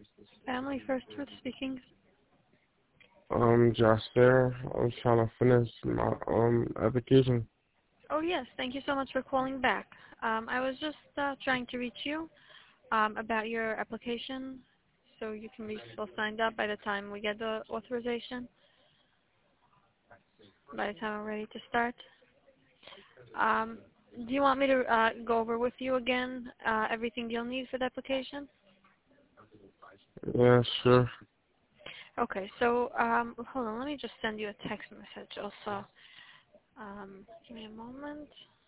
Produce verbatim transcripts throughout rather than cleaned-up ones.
Family First Fruit speaking. Um, Jasper, I was trying to finish my um application. Oh yes, thank you so much for calling back. Um, I was just uh, trying to reach you um, about your application, so you can be still signed up by the time we get the authorization. By the time we're ready to start. Um, do you want me to uh, go over with you again uh, everything you'll need for the application? Yeah, sure. Okay, so um, hold on, let me just send you a text message also. Um, give me a moment.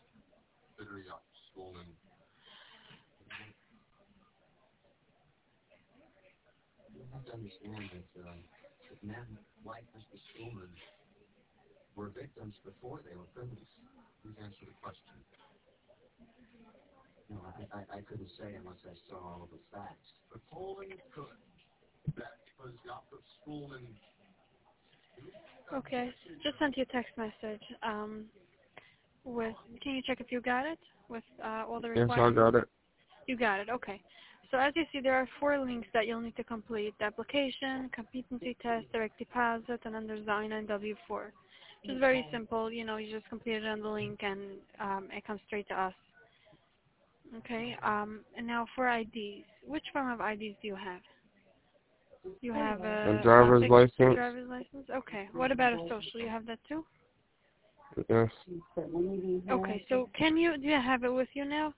Okay, just sent you a text message. Um, with can you check if you got it with uh, all the Yes, I requirements? got it. You got it. Okay. So as you see, there are four links that you'll need to complete: the application, competency test, direct deposit, and then there's the I nine W four. Which is very simple. You know, you just complete it on the link and um, it comes straight to us. Okay. Um, and now for I Ds, which form of I Ds do you have? You have A a, a driver's picture license. driver's license. Okay. What about a social? You have that too? Yes. Okay. So can you do you have it with you now?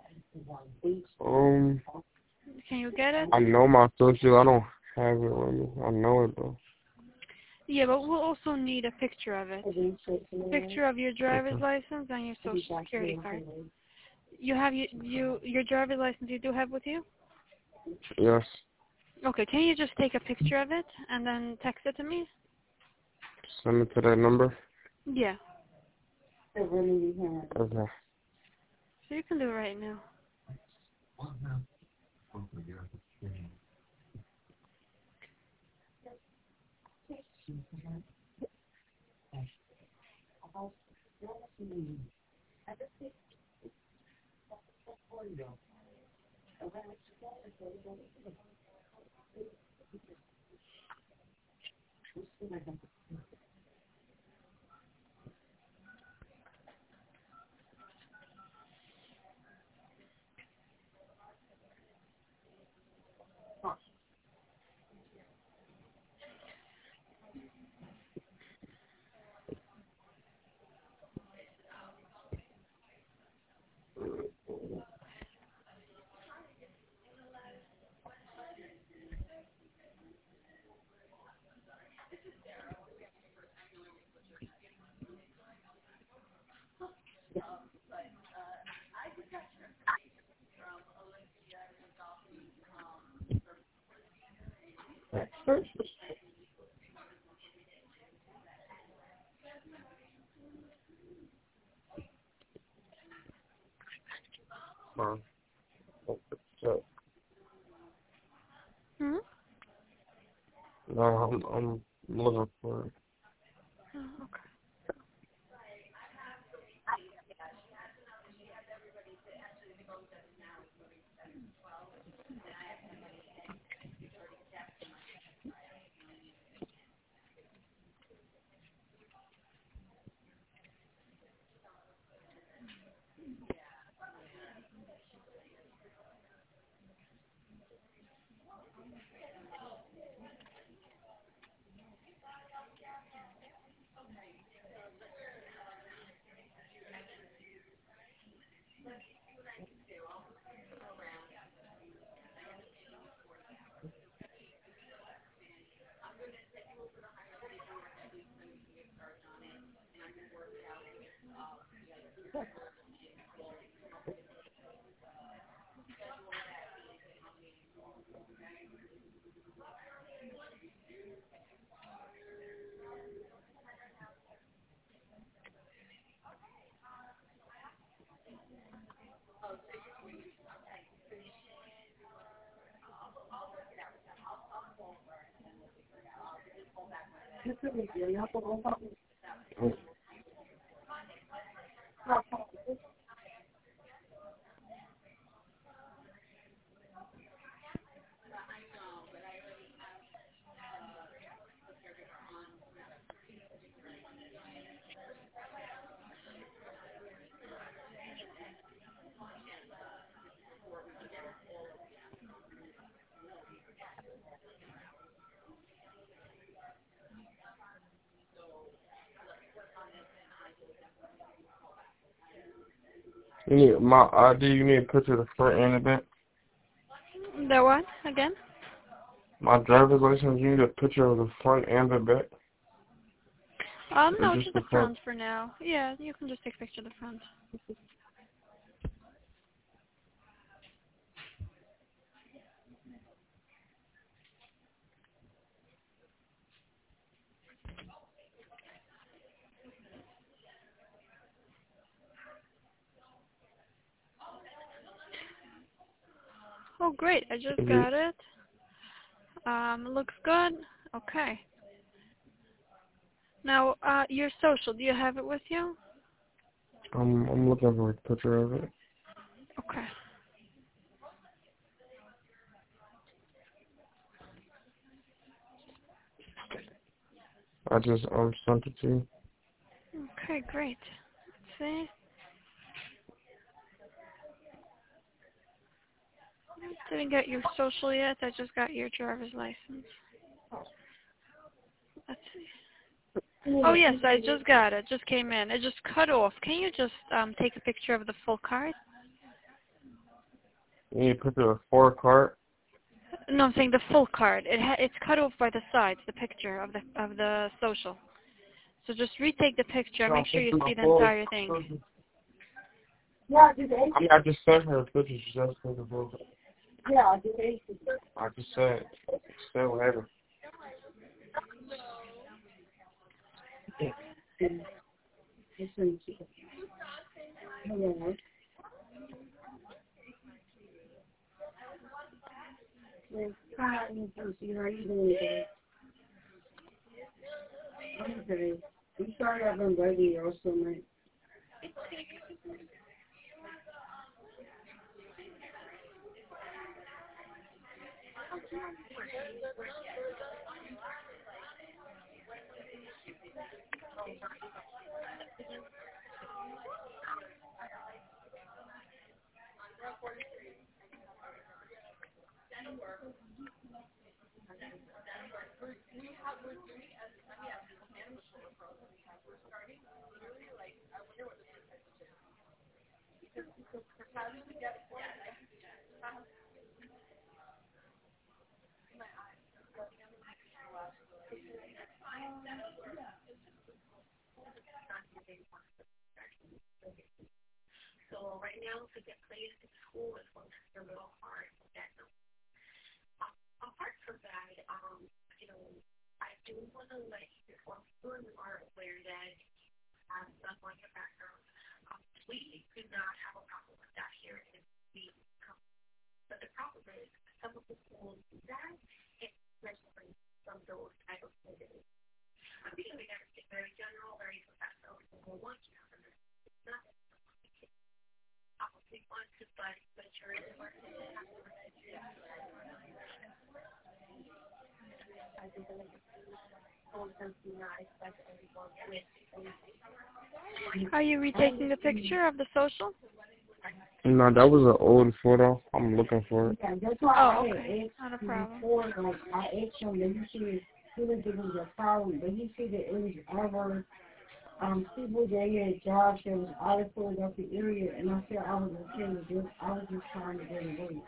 Um, Can you get it? I know my social. I don't have it with me. I know it though. Yeah, but we'll also need a picture of it. Picture of your driver's Okay. license and your social security card. You have you, you your driver's license you do have with you? Yes. Okay, can you just take a picture of it and then text it to me? Send it to that number. Yeah. Okay. So you can do it right now. Fine. Hmm? No, I'm I'm looking for it. Oh, okay. You need my I D. You need a picture of the front and the back. The what again? My driver's license. You need a picture of the front and the back. Um, Or no, just just the the front? front for now. Yeah, you can just take a picture of the front. Oh, great! I just Is it? got it. Um, looks good. Okay. Now, uh, your social. Do you have it with you? Um, I'm looking for a picture of it. Okay. I just um sent it to you. Okay, great. Let's see. Didn't get your social yet. I just got your driver's license. Let's see. Oh yes, I just got it. Just came in. It just cut off. Can you just um take a picture of the full card? You need a picture of four card. No, I'm saying the full card. It ha it's cut off by the sides. The picture of the of the social. So just retake the picture. No, Make sure you picture see of the four. entire thing. I mean, I just sent her a picture. She just took a photo. I just said, said whatever. Are you retaking the picture of the social? No, that was an old photo. I'm looking for it. Oh, okay. Not a problem. Um, people that had jobs that was out of Philadelphia area, and I said I was okay with this. I was just trying to get away.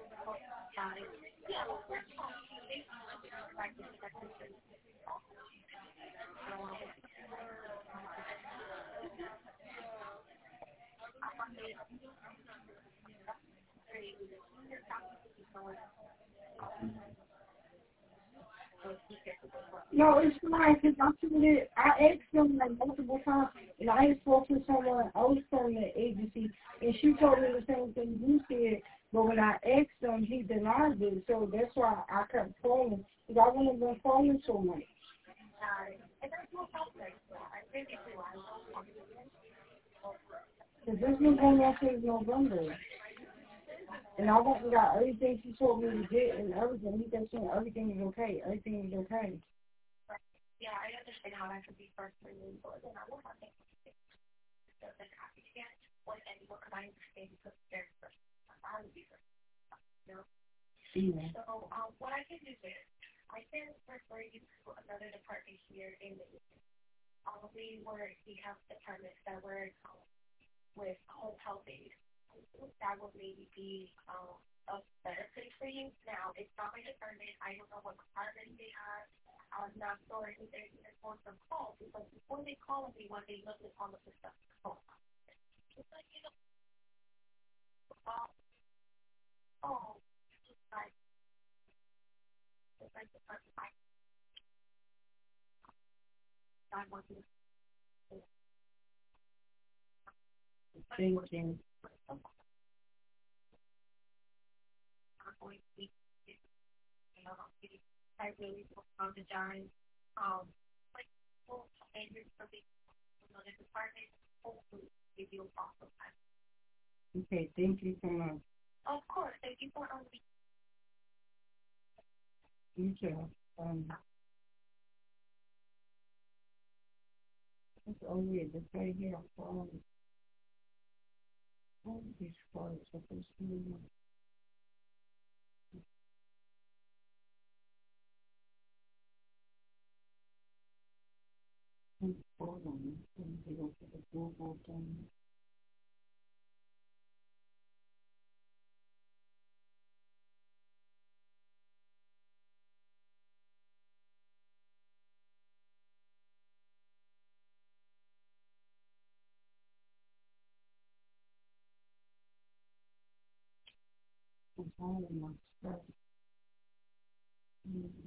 No, it's fine, because I seen it. I asked them like multiple times, and I spoke to someone else from the agency, and she told me the same thing you said. But when I asked him, he denied it, so that's why I kept calling, because I wouldn't have been calling so much. Because this been going on since November. And I went and got everything she told me to get and everything. He kept saying everything is okay, everything is okay. Yeah, I understand how that could be frustrating, but then I will not think it's been happy to get what anyone because I understand because they're first. I would be first. You know? Yeah. So um, what I can do is I can refer you to another department here in the um, we were we have departments that were with home health aid. That would maybe be um, a better place for you. Now, it's not my department. I don't know what department they have. I'm not sure if they're even going to call because before they call me, when they look on the system, oh, it's like, you know, uh, oh, it's like, it's like the person I, I want to thinking. I really apologize. Um, like, well, and you're something from the department, hopefully give you a possible time. Okay, thank you so much. Of course, thank you for um. You too. Um, it's only this right here. Um, all these cards are supposed to be. Hold on. Let me go to the Google thing. It's all in my stuff. Mm.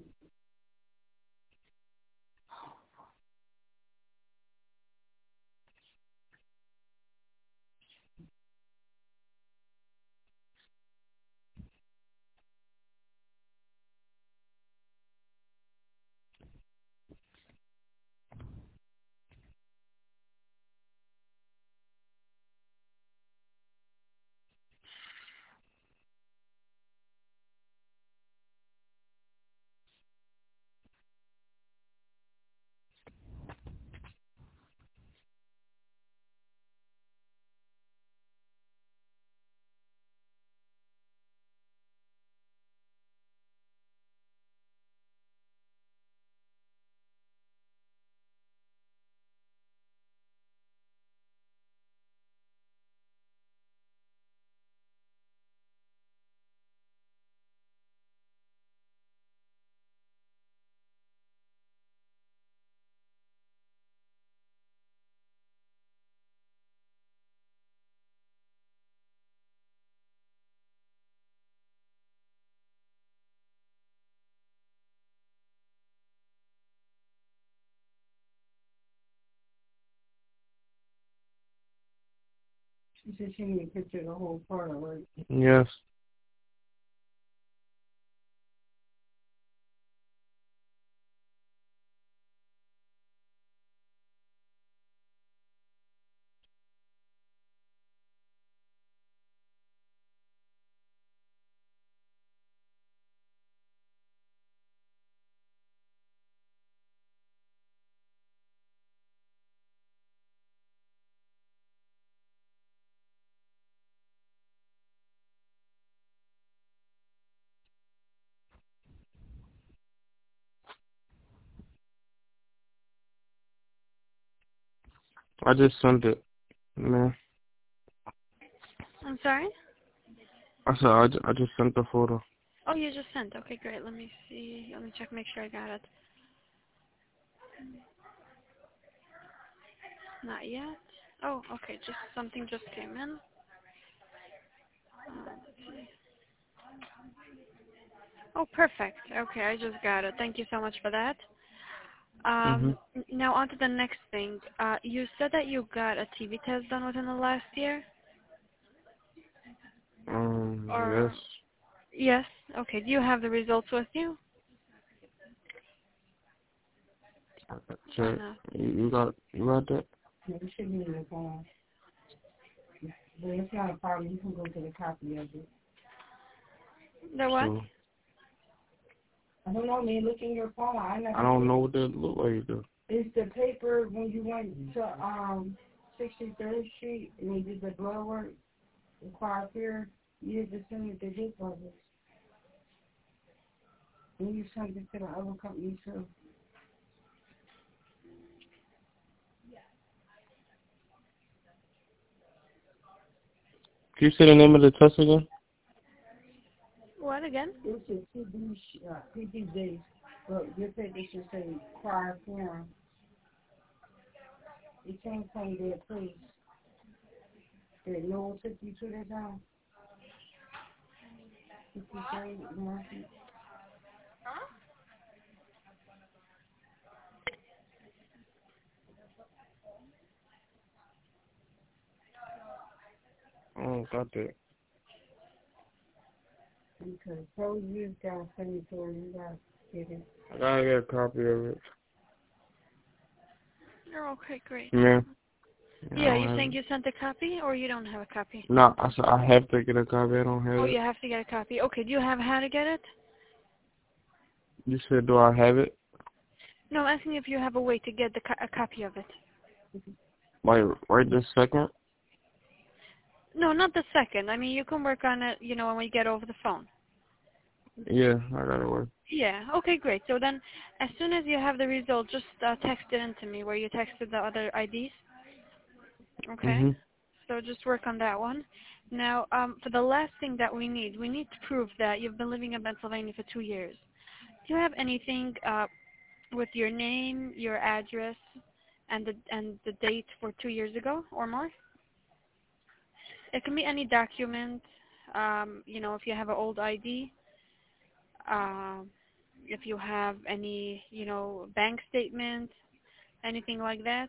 She said she need a picture of the whole photo, right? Yes. I just sent it, man. I'm sorry? I said I, ju- I just sent the photo. Oh, you just sent. Okay, great. Let me see. Let me check, make sure I got it. Not yet. Oh, okay. Just something just came in. Uh, let's see. Oh, perfect. Okay, I just got it. Thank you so much for that. Um, Mhm. n- now on to the next thing. Uh, you said that you got a T B test done within the last year? Um. Or, Yes. yes? Okay, do you have the results with you? Or Check. not? You, you got you got that? Yeah, it should be in the phone. But it's not a problem. You can go to the copy of it. The what? So I don't know, man. Look in your phone. I never. I don't know what that look like though. It's the paper when you went to um sixty-third Street and they did the blood work, required here. You had to send it to his brothers. And you sent it to the other company too. Can you say the name of the test again? What again? It's a P D, uh, P D J, but your paper should say prior form. You can't say that, please. That no one took you to that time. If you say it, Marcy. Huh? I don't got that. Because those years got sent to her, you gotta get it. I gotta get a copy of it. You're okay, great. Yeah. Yeah, you saying you sent a copy or you don't have a copy? No, I said I have to get a copy. I don't have Oh, it. you have to get a copy. Okay, do you have how to get it? You said, do I have it? No, I'm asking if you have a way to get the co a copy of it. Like, right this second? No, not the second. I mean, you can work on it, you know, when we get over the phone. Yeah, I got it work. Yeah, okay, great. So then, as soon as you have the result, just uh, text it in to me where you texted the other I Ds. Okay? Mm-hmm. So just work on that one. Now, um, for the last thing that we need, we need to prove that you've been living in Pennsylvania for two years. Do you have anything uh, with your name, your address, and the and the date for two years ago or more? It can be any document. Um, you know, if you have an old I D, uh, if you have any, you know, bank statement, anything like that.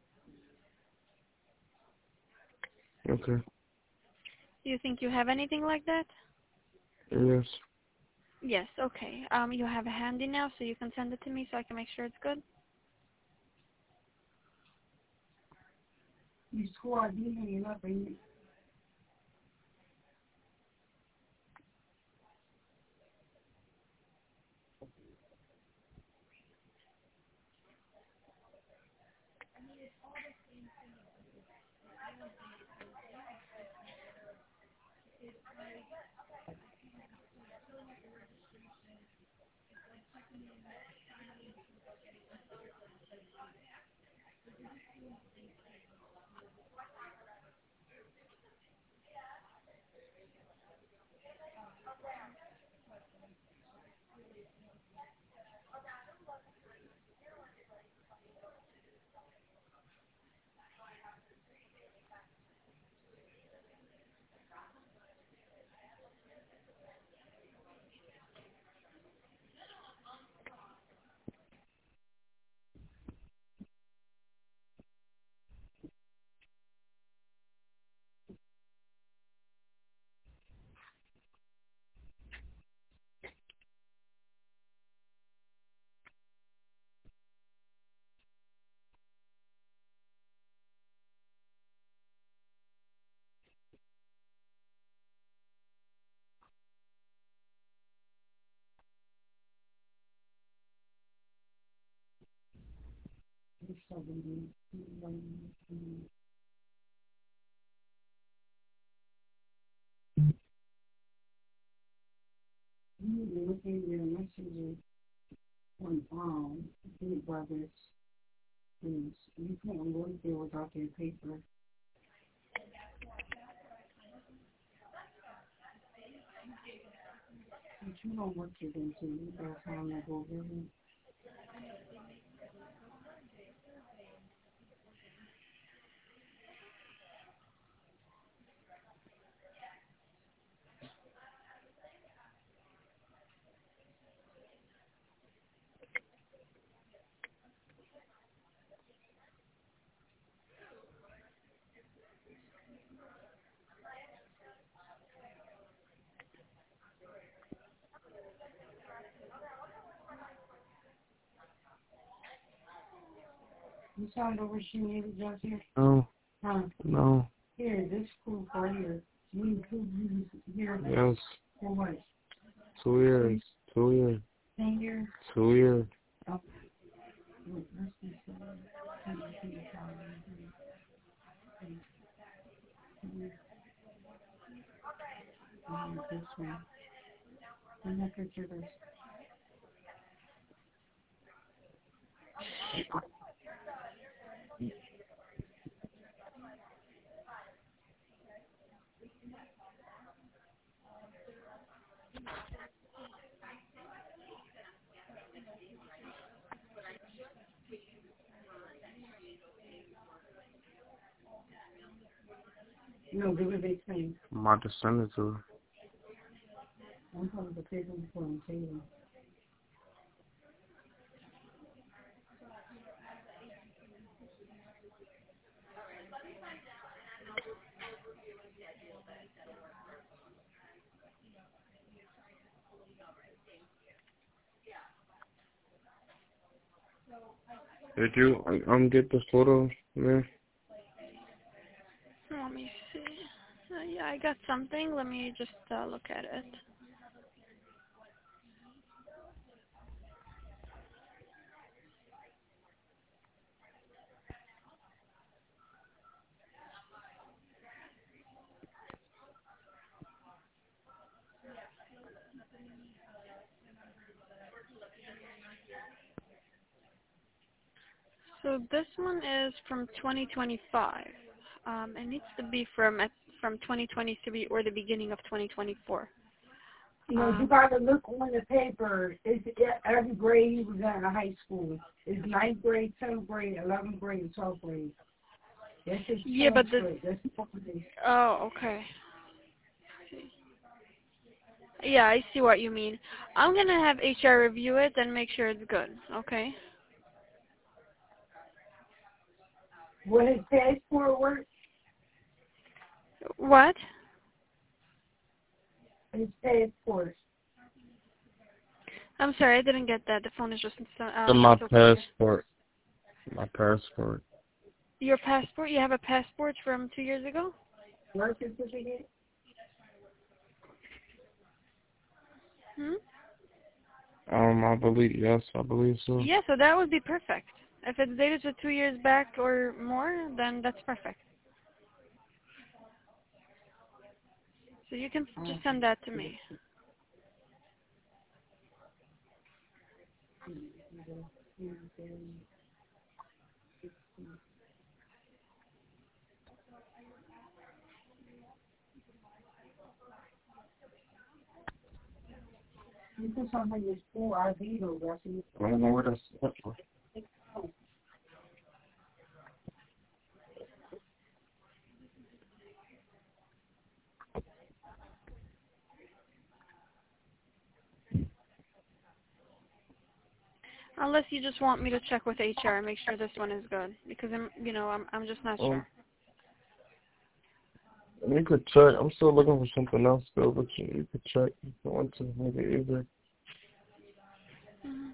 Okay. Do you think you have anything like that? Yes. Yes, okay. Um, you have it handy now, so you can send it to me so I can make sure it's good? You squad, you hanging up and you. You looking at your messages on um, Big Brothers. Is you can't work there without their paper. But you don't work with them, so you got time to go visit. You signed over she needed just here? No. Huh? No. Here, this proof right here. You include you here. Yes. For what? Two years. Two years. Ten years? Two years. Oh. Wait, let's see something. This one. And that picture this. No, give it a thing. I'm about to send it to her. I'm going to take them for them too. Did you um get the photo, man? Let me see. Uh, yeah, I got something. Let me just uh, look at it. So this one is from twenty twenty-five. Um, it needs to be from at, from twenty twenty-three or the beginning of twenty twenty-four. You know, um, you got to look on the paper. It's every grade he was at in high school. It's ninth grade, tenth grade, eleventh grade, and twelfth grade. That's his yeah, but the... That's oh, okay. Yeah, I see what you mean. I'm going to have H R review it and make sure it's good, okay? Will his passport work? What? His passport. I'm sorry, I didn't get that. The phone is just... Uh, my so passport. My passport. Your passport? You have a passport from two years ago? Birth certificate? Hmm? Um, I believe, yes, I believe so. Yeah, so that would be perfect. If it's dated to two years back or more, then that's perfect. So you can just send that to me. You put something in your school I D though, that's it. I don't know where that's at. Unless you just want me to check with H R and make sure this one is good, because I'm, you know, I'm, I'm just not um, sure. You could check. I'm still looking for something else though, but you, you could check if you want to. Make it easier. Mm-hmm.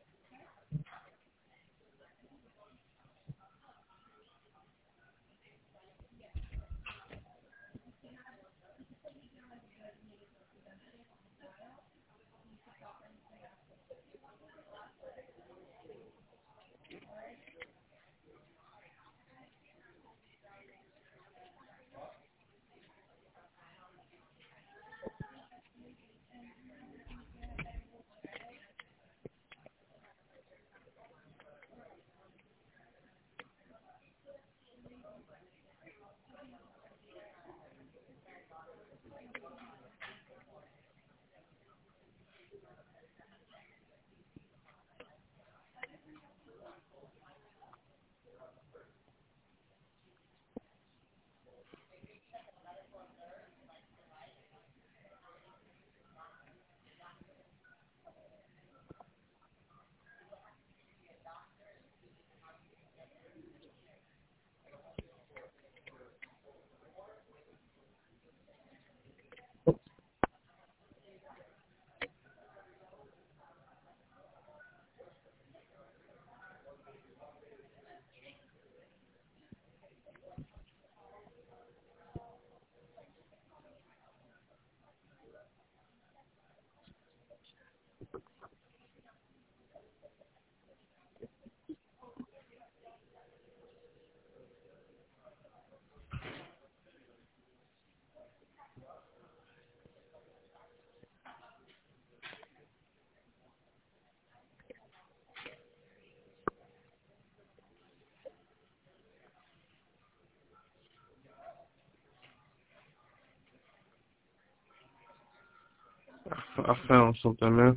I found something, man.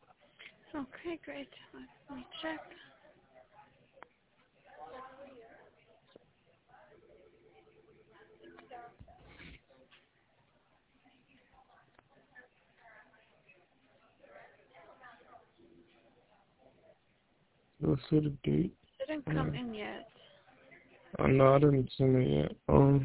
Okay, great. Let me check. Let's see the date. It didn't come in yet. Oh, no, I didn't send it yet. Um.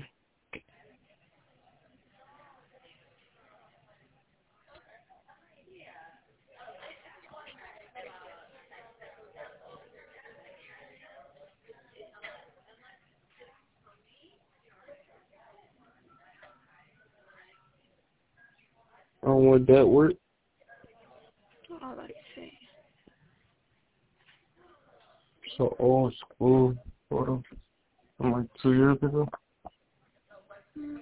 Oh, would that work? Oh, let's see. So old school photo from like two years ago. Hmm.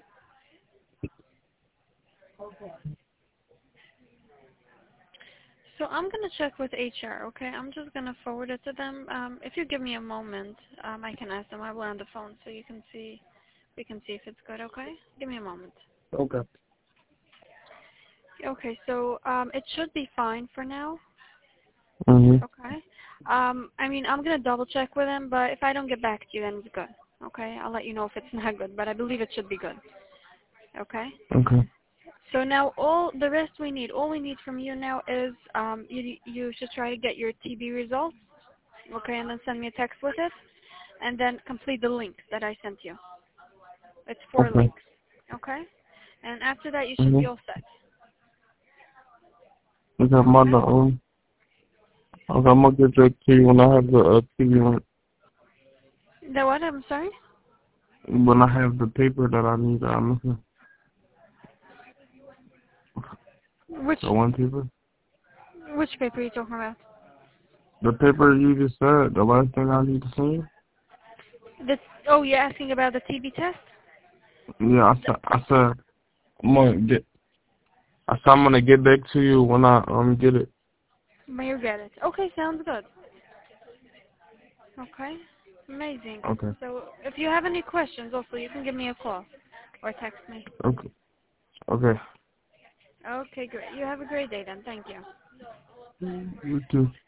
So I'm gonna check with H R. Okay, I'm just gonna forward it to them. Um, if you give me a moment, um, I can ask them. I will on the phone so you can see. We can see if it's good. Okay, give me a moment. Okay. Okay, so um, it should be fine for now. Mhm. Okay. Um, I mean, I'm gonna double check with them, but if I don't get back to you, then it's good. Okay, I'll let you know if it's not good, but I believe it should be good. Okay. Okay. So now all the rest we need, all we need from you now is um, you you should try to get your T B results. Okay, and then send me a text with it, and then complete the link that I sent you. It's four Okay. links. Okay. And after that, you should Mhm. be all set. Okay, I'm on the um. Okay, I'm gonna get that to you when I have the uh, T V link. The what? I'm sorry. When I have the paper that I need, I'm missing. Which The one paper. which paper are you talking about? The paper you just said. The last thing I need to see. The oh, you're asking about the T B test? Yeah, I said. I said. I'm gonna get. I said I'm gonna get back to you when I um get it. May you get it? Okay, sounds good. Okay, amazing. Okay. So if you have any questions, also you can give me a call or text me. Okay. Okay. Okay, great. You have a great day then. Thank you. You too.